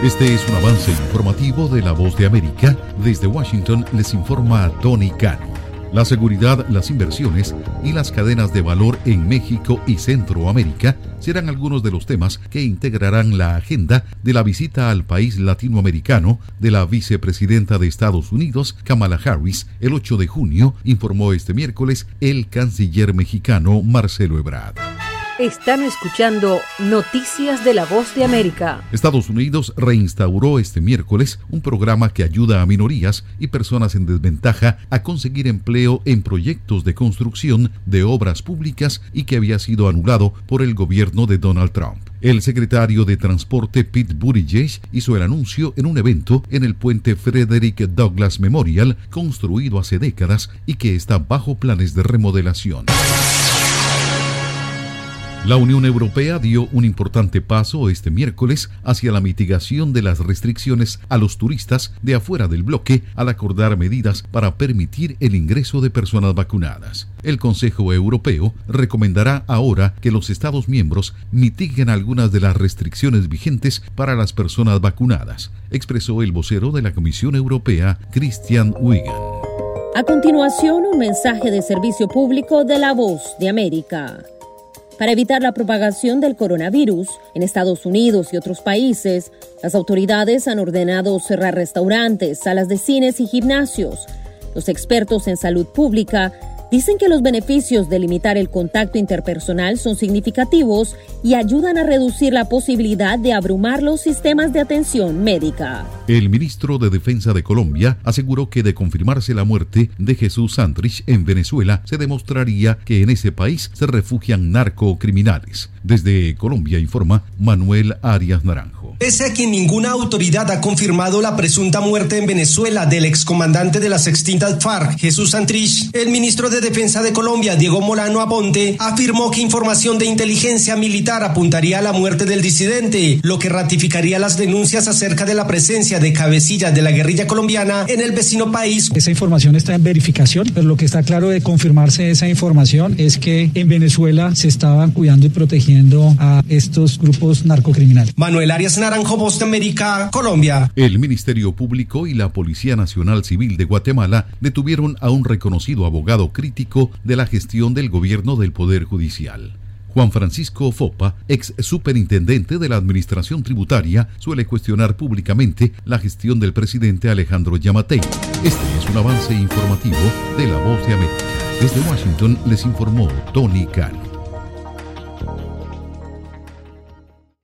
Este es un avance informativo de La Voz de América. Desde Washington les informa Tony Cano. La seguridad, las inversiones y las cadenas de valor en México y Centroamérica serán algunos de los temas que integrarán la agenda de la visita al país latinoamericano de la vicepresidenta de Estados Unidos, Kamala Harris, el 8 de junio, informó este miércoles el canciller mexicano Marcelo Ebrard. Están escuchando Noticias de La Voz de América. Estados Unidos reinstauró este miércoles un programa que ayuda a minorías y personas en desventaja a conseguir empleo en proyectos de construcción de obras públicas y que había sido anulado por el gobierno de Donald Trump. El secretario de Transporte Pete Buttigieg hizo el anuncio en un evento en el puente Frederick Douglass Memorial, construido hace décadas y que está bajo planes de remodelación. La Unión Europea dio un importante paso este miércoles hacia la mitigación de las restricciones a los turistas de afuera del bloque al acordar medidas para permitir el ingreso de personas vacunadas. El Consejo Europeo recomendará ahora que los Estados miembros mitiguen algunas de las restricciones vigentes para las personas vacunadas, expresó el vocero de la Comisión Europea, Christian Wigan. A continuación, un mensaje de servicio público de La Voz de América. Para evitar la propagación del coronavirus en Estados Unidos y otros países, las autoridades han ordenado cerrar restaurantes, salas de cines y gimnasios. Los expertos en salud pública dicen que los beneficios de limitar el contacto interpersonal son significativos y ayudan a reducir la posibilidad de abrumar los sistemas de atención médica. El ministro de Defensa de Colombia aseguró que de confirmarse la muerte de Jesús Santrich en Venezuela, se demostraría que en ese país se refugian narcocriminales. Desde Colombia informa Manuel Arias Naranjo. Pese a que ninguna autoridad ha confirmado la presunta muerte en Venezuela del excomandante de las extintas FARC, Jesús Santrich, el ministro de Defensa de Colombia, Diego Molano Aponte, afirmó que información de inteligencia militar apuntaría a la muerte del disidente, lo que ratificaría las denuncias acerca de la presencia de cabecillas de la guerrilla colombiana en el vecino país. Esa información está en verificación, pero lo que está claro de confirmarse esa información es que en Venezuela se estaban cuidando y protegiendo a estos grupos narcocriminales. Manuel Arias Naranjo, Voz de América, Colombia. El Ministerio Público y la Policía Nacional Civil de Guatemala detuvieron a un reconocido abogado crítico de la gestión del gobierno del Poder Judicial. Juan Francisco Fopa, ex superintendente de la Administración Tributaria, suele cuestionar públicamente la gestión del presidente Alejandro Yamatei. Este es un avance informativo de La Voz de América. Desde Washington les informó Tony Cano.